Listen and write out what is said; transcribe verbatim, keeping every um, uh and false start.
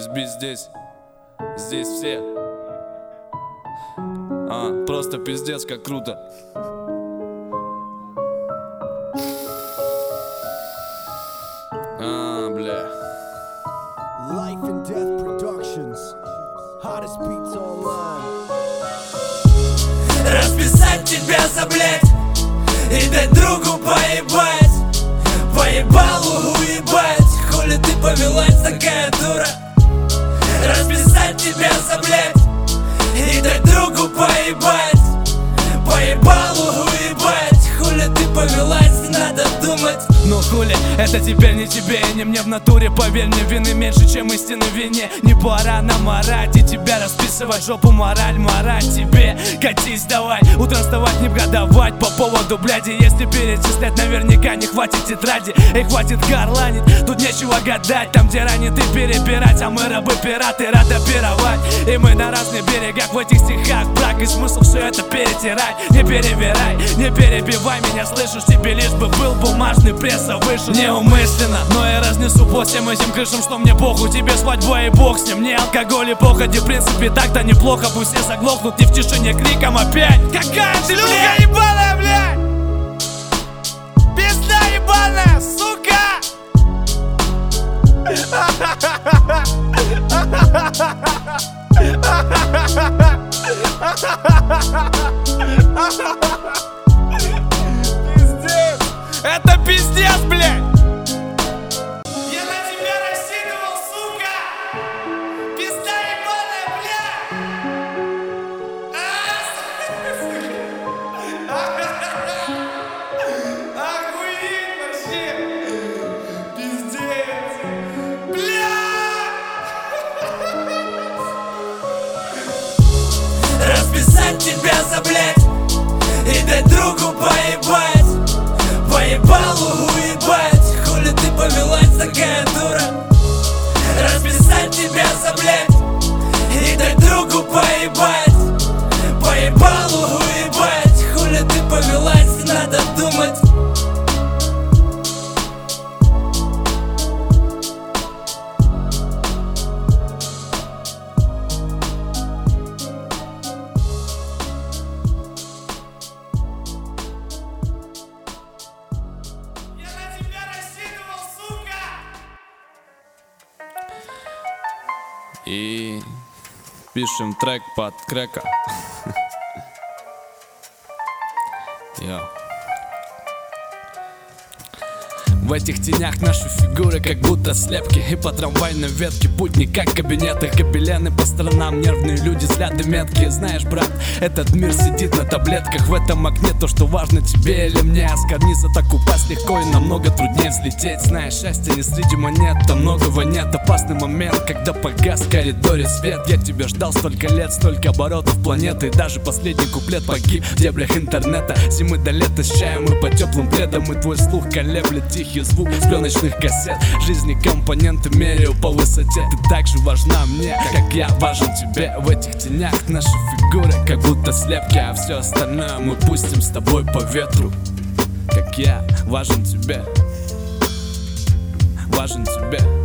Весь бит здесь, здесь все. А, просто пиздец, как круто. А, бля. Life and Death Productions. Hottest beats online. Расписать тебя за блять и дать другу поебать. Поебалу уебать. Хули ты повелась, такая дура. Расписать тебя за блять и дать другу поебать. Поебалу уебать. Хули ты повелась, надо думать. Ну хули, это теперь не тебе и не мне в натуре. Поверь мне, вины меньше, чем истины в вине. Не пора нам орать и тебя расписывать. Жопу мораль, морать тебе. Катись давай, утром вставать не годовать. По поводу бляди, если перечислять, наверняка не хватит тетради. И хватит горланить, тут нечего гадать. Там где ранит и перебирать, а мы рабы-пираты, рада пировать. И мы на разных берегах в этих стихах. Брак и смысл все это перетирать. Не перебирай, не перебивай меня, слышишь? Тебе лишь бы был бумажный пресса вышел. Неумышленно, но я разнесу по всем этим крышам, что мне похуй. Тебе свадьба и бог с ним, не алкоголь и походи. В принципе так-то неплохо, пусть все заглохнут не в тишине криком опять. Какая ты, шлюха ебаная, блядь! Пизда ебаная, сука! Пиздец! Это пиздец, блядь! Я на тебя рассчитывал, сука! Пизда ебаная, блядь! Охуеть вообще! Пиздец! Блядь! Расписать тебя за блять и дать другу поебать. Поебалу уебать. Хули ты повелась, такая дура. Расписать тебя за блять и дать другу поебать. Поебалу уебать. Хули ты повелась, надо думать. И пишем трек под крека. Йо. В этих тенях наши фигуры как будто слепки. И по трамвайной ветке будни как кабинеты. Гобелены по сторонам, нервные люди, взгляды меткие. Знаешь, брат, этот мир сидит на таблетках. В этом окне то, что важно тебе или мне. С карниза так упасть легко и намного труднее взлететь. Знаешь, счастье не среди монет, там многого нет. Опасный момент, когда погас в коридоре свет. Я тебя ждал столько лет, столько оборотов планеты. И даже последний куплет погиб в дебрях интернета. Зимы до лета с чаем и по теплым пледам. И твой слух колеблет тихий звук с пленочных кассет. Жизни компоненты меряю по высоте. Ты так же важна мне, как я важен тебе. В этих тенях наши фигуры как будто слепки. А все остальное мы пустим с тобой по ветру. Как я важен тебе, важен тебе.